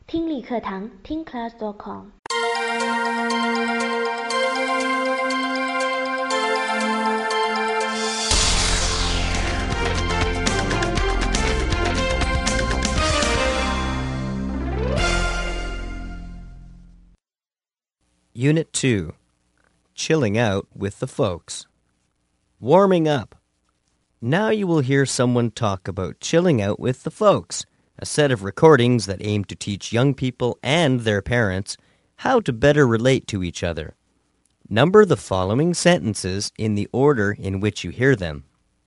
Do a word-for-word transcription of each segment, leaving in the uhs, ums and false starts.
听力课堂听 class dot com。 Unit two. Chilling out with the folks. Warming up. Now you will hear someone talk about chilling out with the folks, a set of recordings that aim to teach young people and their parents how to better relate to each other. Number the following sentences in the order in which you hear them.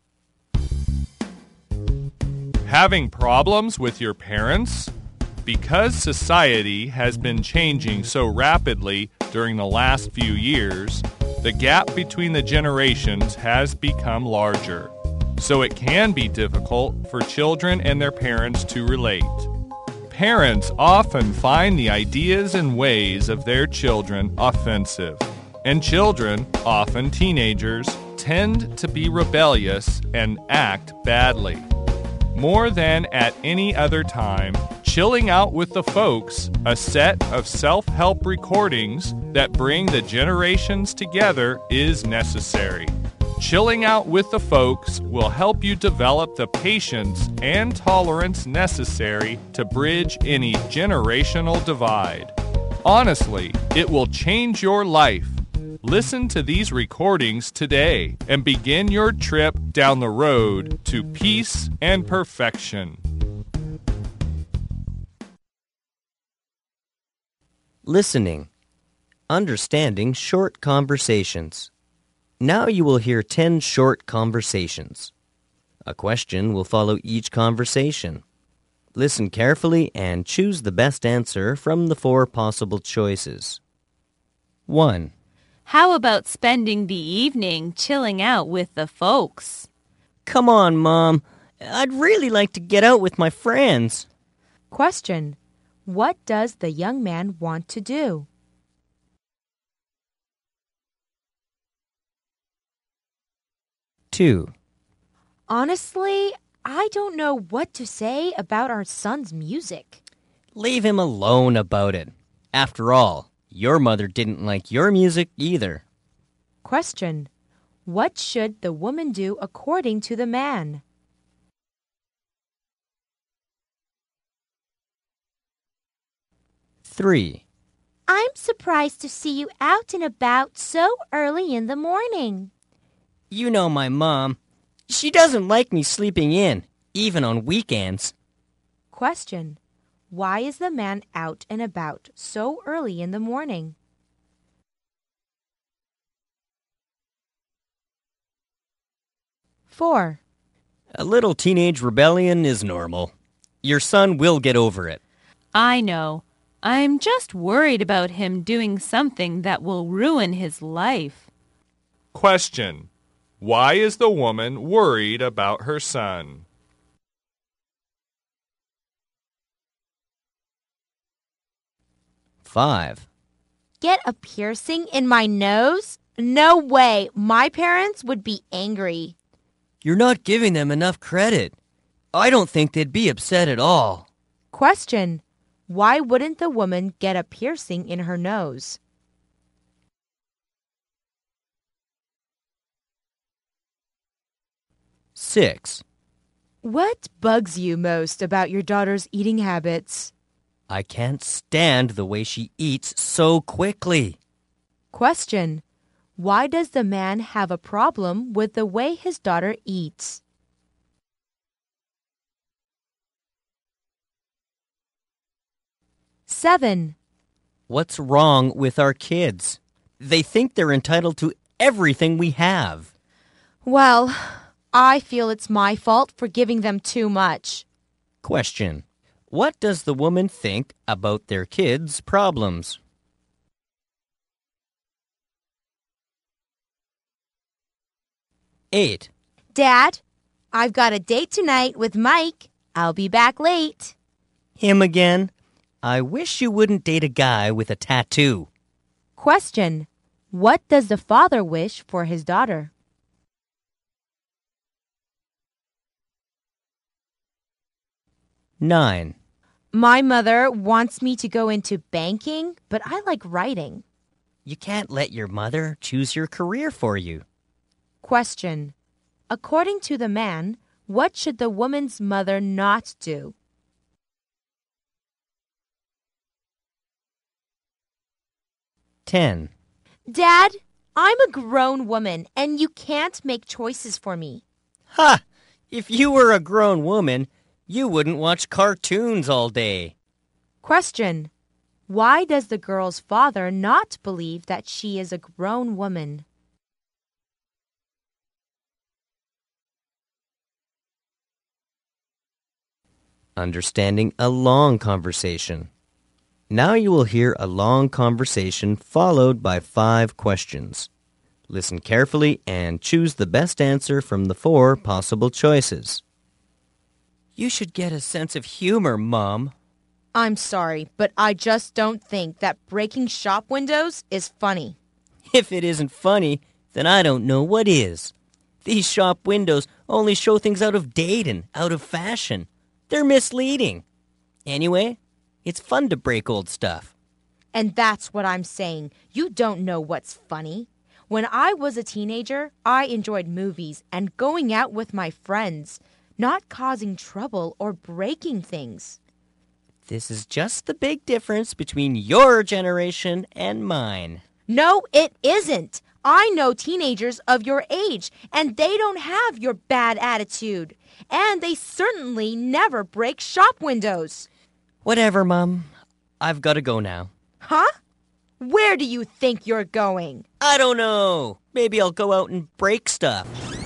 Having problems with your parents? Because society has been changing so rapidly during the last few years, the gap between the generations has become larger. So it can be difficult for children and their parents to relate. Parents often find the ideas and ways of their children offensive, and children, often teenagers, tend to be rebellious and act badly. More than at any other time, Chilling Out with the Folks, a set of self-help recordings that bring the generations together, is necessary. Chilling Out with the Folks will help you develop the patience and tolerance necessary to bridge any generational divide. Honestly, it will change your life. Listen to these recordings today and begin your trip down the road to peace and perfection. Listening. Understanding short conversations. Now you will hear ten short conversations. A question will follow each conversation. Listen carefully and choose the best answer from the four possible choices. one. How about spending the evening chilling out with the folks? Come on, Mom. I'd really like to get out with my friends. Question. What does the young man want to do? two. Honestly, I don't know what to say about our son's music. Leave him alone about it. After all, your mother didn't like your music either. Question. What should the woman do according to the man? three. I'm surprised to see you out and about so early in the morning. You know my mom. She doesn't like me sleeping in, even on weekends. Question. Why is the man out and about so early in the morning? four. A little teenage rebellion is normal. Your son will get over it. I know. I'm just worried about him doing something that will ruin his life. Question. Why is the woman worried about her son? five. Get a piercing in my nose? No way. My parents would be angry. You're not giving them enough credit. I don't think they'd be upset at all. Question. Why wouldn't the woman get a piercing in her nose? six. What bugs you most about your daughter's eating habits? I can't stand the way she eats so quickly. Question. Why does the man have a problem with the way his daughter eats? seven. What's wrong with our kids? They think they're entitled to everything we have. Well, I feel it's my fault for giving them too much. Question. What does the woman think about their kids' problems? eight. Dad, I've got a date tonight with Mike. I'll be back late. Him again? I wish you wouldn't date a guy with a tattoo. Question. What does the father wish for his daughter? nine. My mother wants me to go into banking, but I like writing. You can't let your mother choose your career for you. Question. According to the man, what should the woman's mother not do? ten. Dad, I'm a grown woman, and you can't make choices for me. Ha! If you were a grown woman, you wouldn't watch cartoons all day. Question. Why does the girl's father not believe that she is a grown woman? Understanding a long conversation. Now you will hear a long conversation followed by five questions. Listen carefully and choose the best answer from the four possible choices. You should get a sense of humor, Mom. I'm sorry, but I just don't think that breaking shop windows is funny. If it isn't funny, then I don't know what is. These shop windows only show things out of date and out of fashion. They're misleading. Anyway, it's fun to break old stuff. And that's what I'm saying. You don't know what's funny. When I was a teenager, I enjoyed movies and going out with my friends, not causing trouble or breaking things. This is just the big difference between your generation and mine. No, it isn't. I know teenagers of your age, and they don't have your bad attitude. And they certainly never break shop windows. Whatever, Mom. I've got to go now. Huh? Where do you think you're going? I don't know. Maybe I'll go out and break stuff.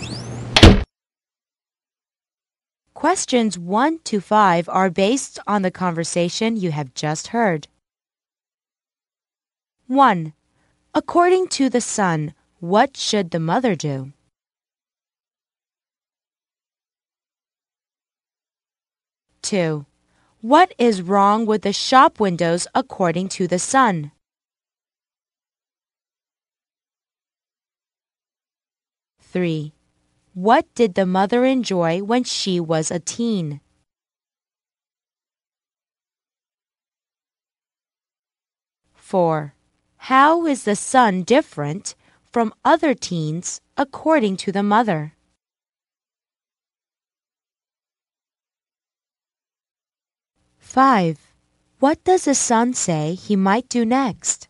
Questions one to five are based on the conversation you have just heard. one. According to the son, what should the mother do? two. What is wrong with the shop windows according to the son? three. What did the mother enjoy when she was a teen? four. How is the son different from other teens according to the mother? five. What does the son say he might do next?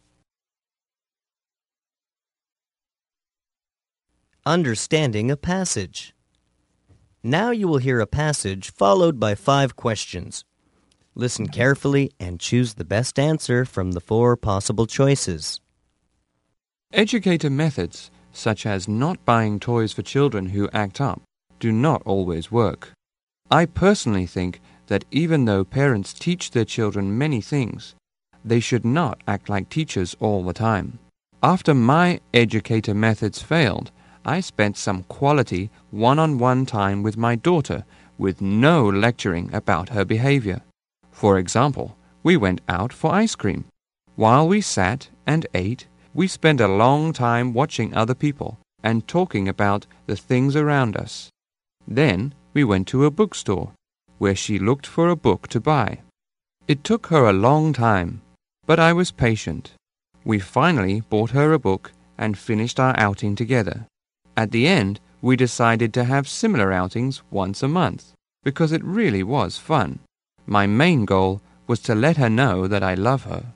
Understanding a passage. Now you will hear a passage followed by five questions. Listen carefully and choose the best answer from the four possible choices. Educator methods, such as not buying toys for children who act up, do not always work. I personally think that even though parents teach their children many things, they should not act like teachers all the time. After my educator methods failed, I spent some quality one-on-one time with my daughter with no lecturing about her behavior. For example, we went out for ice cream. While we sat and ate, we spent a long time watching other people and talking about the things around us. Then we went to a bookstore, where she looked for a book to buy. It took her a long time, but I was patient. We finally bought her a book and finished our outing together. At the end, we decided to have similar outings once a month, because it really was fun. My main goal was to let her know that I love her.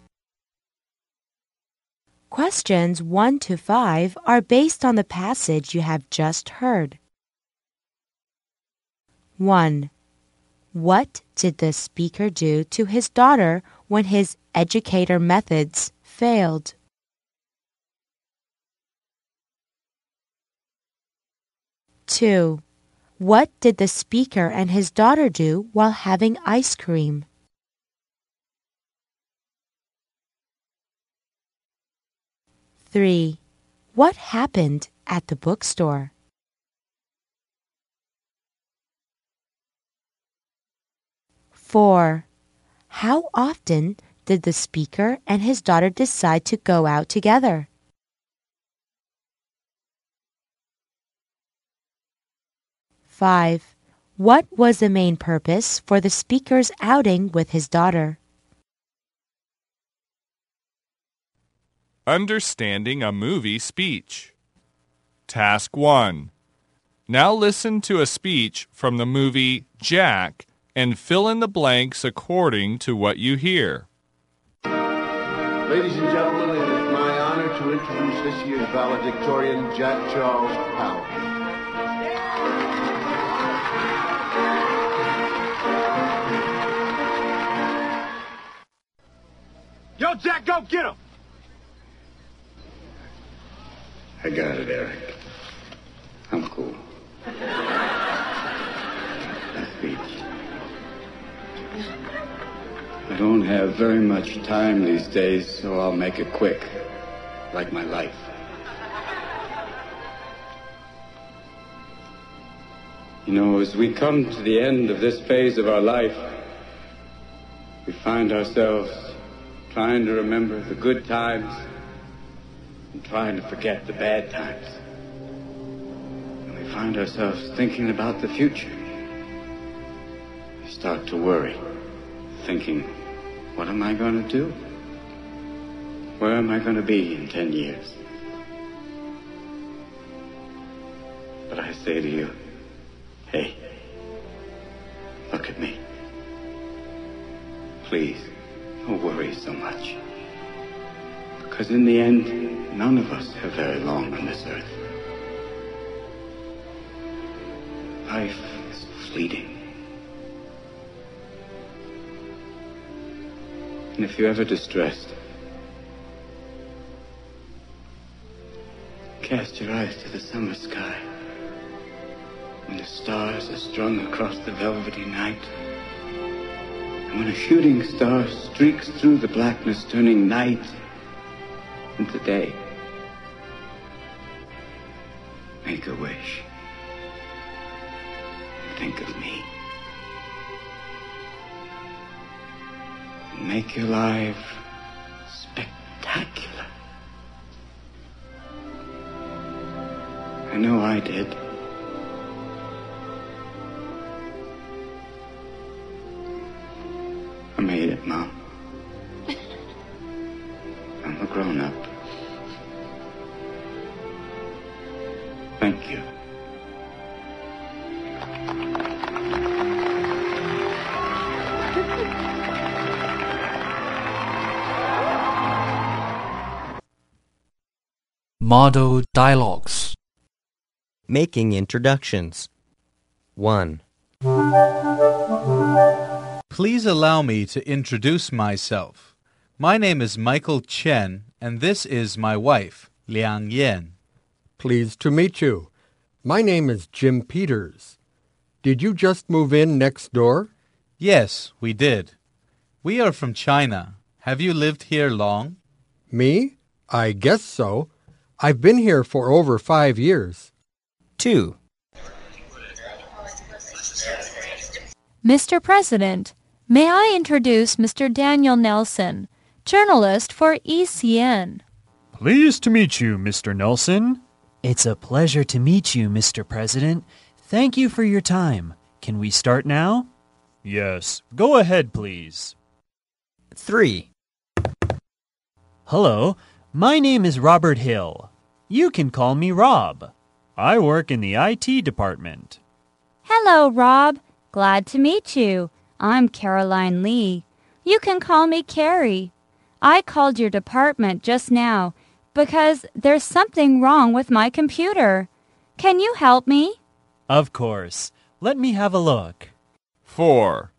Questions one to five are based on the passage you have just heard. one. What did the speaker do to his daughter when his educator methods failed? two. What did the speaker and his daughter do while having ice cream? three. What happened at the bookstore? four. How often did the speaker and his daughter decide to go out together? five. What was the main purpose for the speaker's outing with his daughter? Understanding a movie speech. Task one. Now listen to a speech from the movie Jack and fill in the blanks according to what you hear. Ladies and gentlemen, it is my honor to introduce this year's valedictorian, Jack Charles Powell. Yo, Jack, go get him! I got it, Eric. I'm cool. A speech. I don't have very much time these days, so I'll make it quick, like my life. You know, as we come to the end of this phase of our life, we find ourselves trying to remember the good times and trying to forget the bad times. And we find ourselves thinking about the future. We start to worry, thinking, what am I going to do? Where am I going to be in ten years? But I say to you, hey, look at me. Please, don't worry so much. Because in the end, none of us have very long on this earth. Life is fleeting. And if you're ever distressed, cast your eyes to the summer sky, when the stars are strung across the velvety night, and when a shooting star streaks through the blackness, turning night into day. Make a wish. Think of me. And make your life spectacular. I know I did. I made it, Mom. I'm a grown-up. Thank you. Model dialogues. Making introductions. one. Please allow me to introduce myself. My name is Michael Chen, and this is my wife, Liang Yan. Pleased to meet you. My name is Jim Peters. Did you just move in next door? Yes, we did. We are from China. Have you lived here long? Me? I guess so. I've been here for over five years. two. Mister President, may I introduce Mister Daniel Nelson, journalist for E C N. Pleased to meet you, Mister Nelson. It's a pleasure to meet you, Mister President. Thank you for your time. Can we start now? Yes, go ahead, please. three. Hello, my name is Robert Hill. You can call me Rob. I work in the I T department. Hello, Rob. Glad to meet you. I'm Caroline Lee. You can call me Carrie. I called your department just now because there's something wrong with my computer. Can you help me? Of course. Let me have a look. four.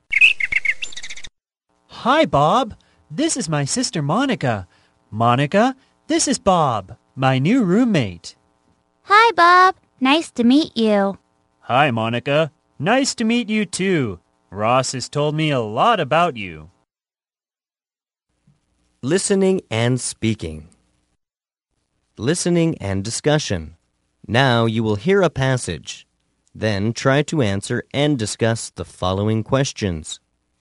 Hi, Bob. This is my sister Monica. Monica, this is Bob, my new roommate. Hi, Bob. Nice to meet you. Hi, Monica. Nice to meet you, too. Ross has told me a lot about you. Listening and speaking. Listening and discussion. Now you will hear a passage. Then try to answer and discuss the following questions.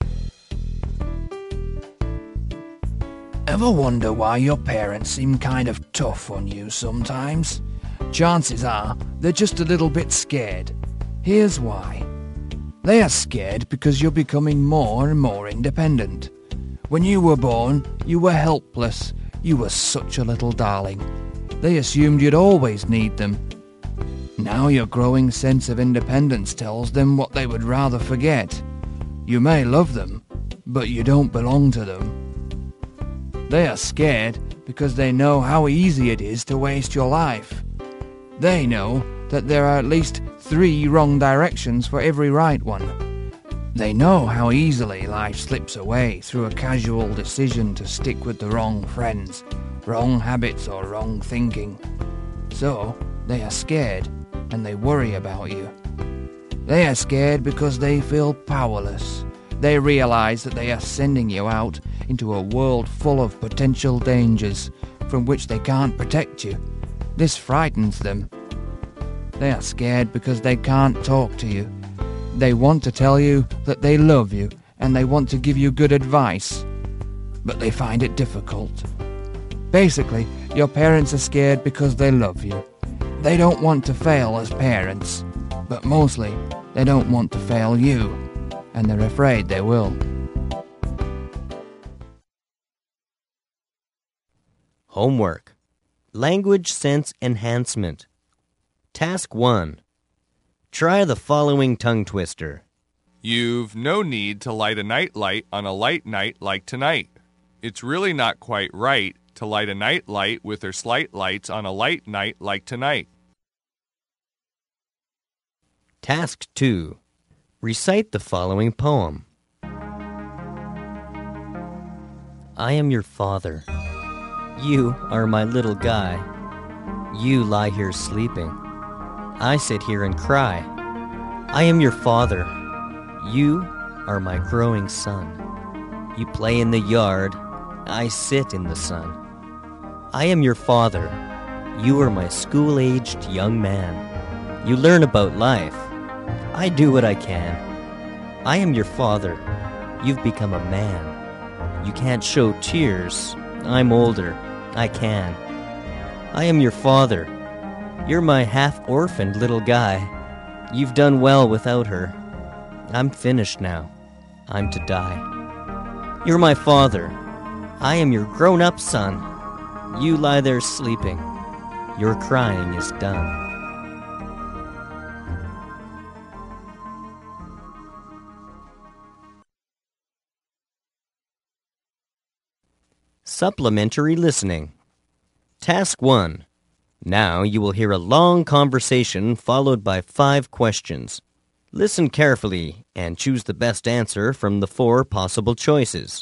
Ever wonder why your parents seem kind of tough on you sometimes? Chances are they're just a little bit scared. Here's why. They are scared because you're becoming more and more independent. When you were born, you were helpless. You were such a little darling. They assumed you'd always need them. Now your growing sense of independence tells them what they would rather forget. You may love them, but you don't belong to them. They are scared because they know how easy it is to waste your life. They know that there are at least three wrong directions for every right one. They know how easily life slips away through a casual decision to stick with the wrong friends, wrong habits or wrong thinking. So, they are scared and they worry about you. They are scared because they feel powerless. They realize that they are sending you out into a world full of potential dangers from which they can't protect you. This frightens them. They are scared because they can't talk to you. They want to tell you that they love you and they want to give you good advice, but they find it difficult. Basically, your parents are scared because they love you. They don't want to fail as parents, but mostly they don't want to fail you, and they're afraid they will. Homework. Language sense enhancement. Task one. Try the following tongue twister. You've no need to light a night light on a light night like tonight. It's really not quite right to light a night light with her slight lights on a light night like tonight. Task two. Recite the following poem. I am your father. You are my little guy. You lie here sleeping. I sit here and cry. I am your father. You are my growing son. You play in the yard. I sit in the sun. I am your father. You are my school-aged young man. You learn about life. I do what I can. I am your father. You've become a man. You can't show tears. I'm older. I can. I am your father. You're my half-orphaned little guy. You've done well without her. I'm finished now. I'm to die. You're my father. I am your grown-up son. You lie there sleeping. Your crying is done. Supplementary listening. Task one. Now you will hear a long conversation followed by five questions. Listen carefully and choose the best answer from the four possible choices.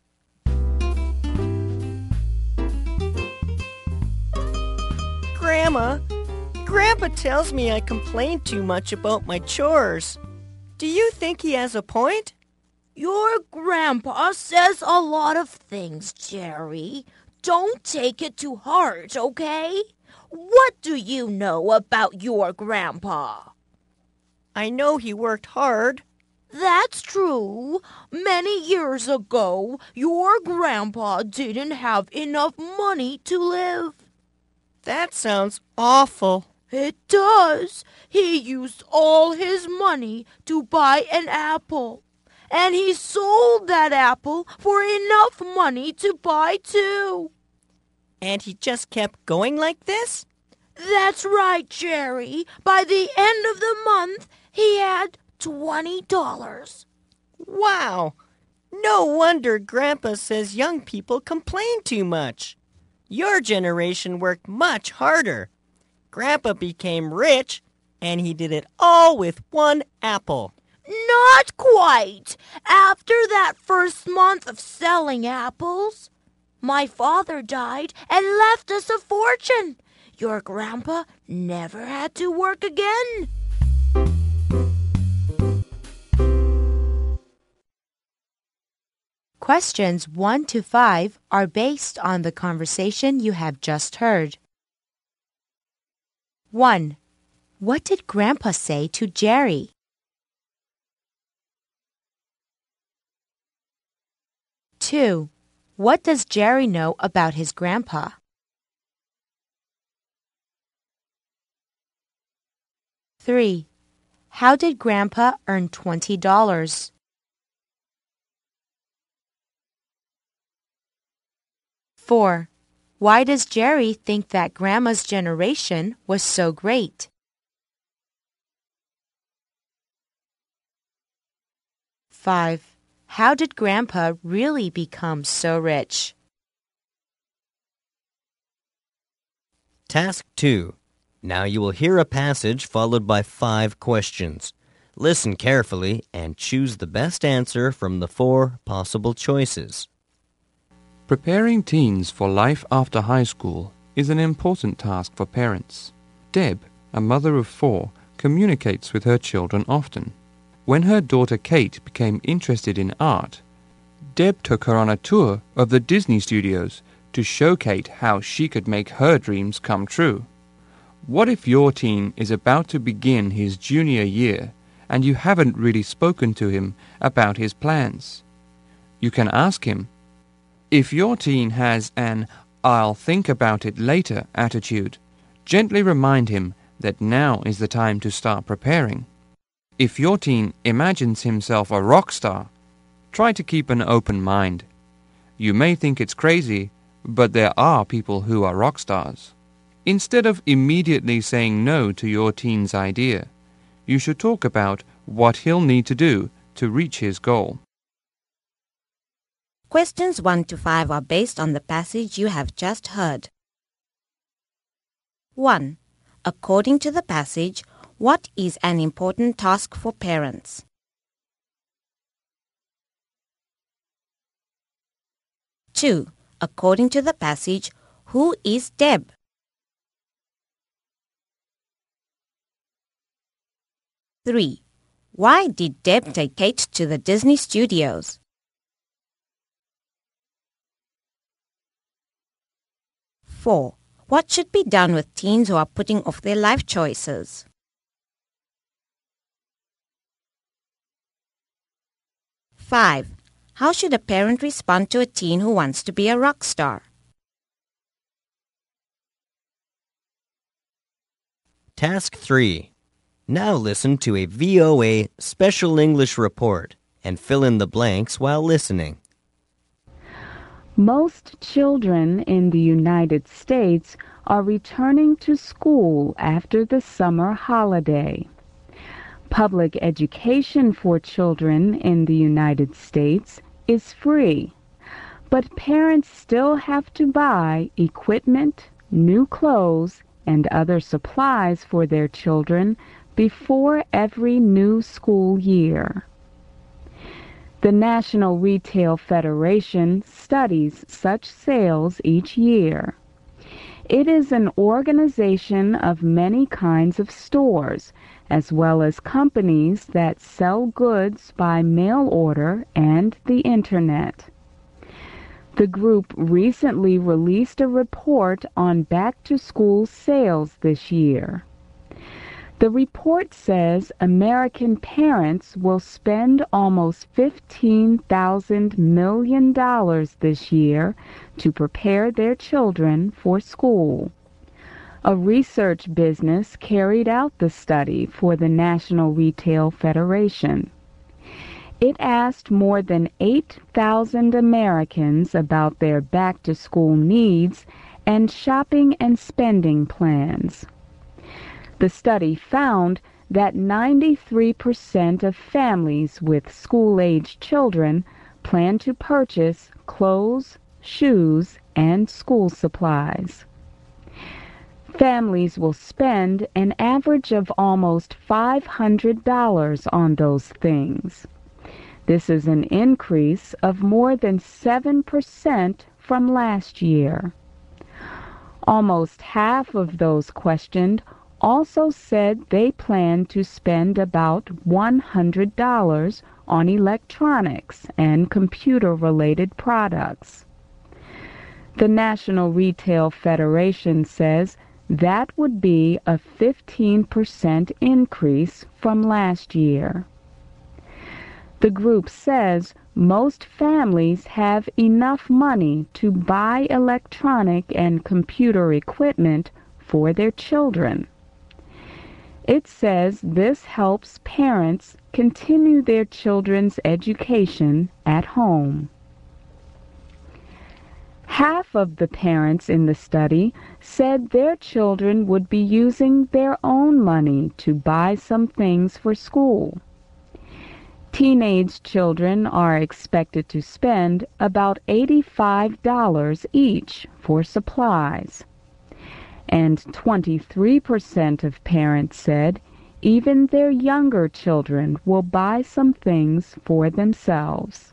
Grandma, Grandpa tells me I complain too much about my chores. Do you think he has a point? Your grandpa says a lot of things, Jerry. Don't take it to heart, okay? What do you know about your grandpa? I know he worked hard. That's true. Many years ago, your grandpa didn't have enough money to live. That sounds awful. It does. He used all his money to buy an apple. And he sold that apple for enough money to buy two. And he just kept going like this? That's right, Jerry. By the end of the month, he had twenty dollars. Wow! No wonder Grandpa says young people complain too much. Your generation worked much harder. Grandpa became rich, and he did it all with one apple. Not quite. After that first month of selling apples, my father died and left us a fortune. Your grandpa never had to work again. Questions one to five are based on the conversation you have just heard. one. What did Grandpa say to Jerry? two. What does Jerry know about his grandpa? three. how did Grandpa earn twenty dollars? Four. Why does Jerry think that Grandma's generation was so great? Five. How did Grandpa really become so rich? Task two. Now you will hear a passage followed by five questions. Listen carefully and choose the best answer from the four possible choices. Preparing teens for life after high school is an important task for parents. Deb, a mother of four, communicates with her children often. When her daughter Kate became interested in art, Deb took her on a tour of the Disney studios to show Kate how she could make her dreams come true. What if your teen is about to begin his junior year and you haven't really spoken to him about his plans? You can ask him. If your teen has an "I'll think about it later" attitude, gently remind him that now is the time to start preparing. If your teen imagines himself a rock star, try to keep an open mind. You may think it's crazy, but there are people who are rock stars. Instead of immediately saying no to your teen's idea, you should talk about what he'll need to do to reach his goal. Questions one to five are based on the passage you have just heard. one. According to the passage, what is an important task for parents? two. According to the passage, who is Deb? three. Why did Deb take Kate to the Disney studios? four. What should be done with teens who are putting off their life choices? five. How should a parent respond to a teen who wants to be a rock star? Task three. Now listen to a V O A Special English report and fill in the blanks while listening. Most children in the United States are returning to school after the summer holiday. Public education for children in the United States is free, but parents still have to buy equipment, new clothes, and other supplies for their children before every new school year. The National Retail Federation studies such sales each year. It is an organization of many kinds of stores, as well as companies that sell goods by mail order and the Internet. The group recently released a report on back-to-school sales this year. The report says American parents will spend almost fifteen thousand million dollars this year to prepare their children for school. A research business carried out the study for the National Retail Federation. It asked more than eight thousand Americans about their back-to-school needs and shopping and spending plans. The study found that ninety-three percent of families with school-aged children plan to purchase clothes, shoes, and school supplies. Families will spend an average of almost five hundred dollars on those things. This is an increase of more than seven percent from last year. Almost half of those questioned also said they plan to spend about one hundred dollars on electronics and computer-related products. The National Retail Federation says that would be a fifteen percent increase from last year. The group says most families have enough money to buy electronic and computer equipment for their children. It says this helps parents continue their children's education at home. Half of the parents in the study said their children would be using their own money to buy some things for school. Teenage children are expected to spend about eighty-five dollars each for supplies. And twenty-three percent of parents said even their younger children will buy some things for themselves.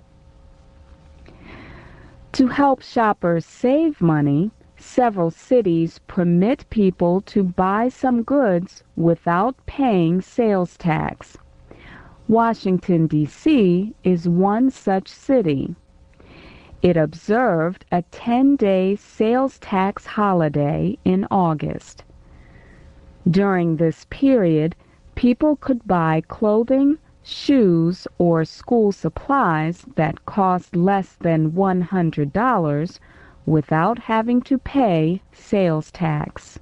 To help shoppers save money, several cities permit people to buy some goods without paying sales tax. Washington, D C is one such city. It observed a ten-day sales tax holiday in August. During this period, people could buy clothing, shoes, or school supplies that cost less than one hundred dollars without having to pay sales tax.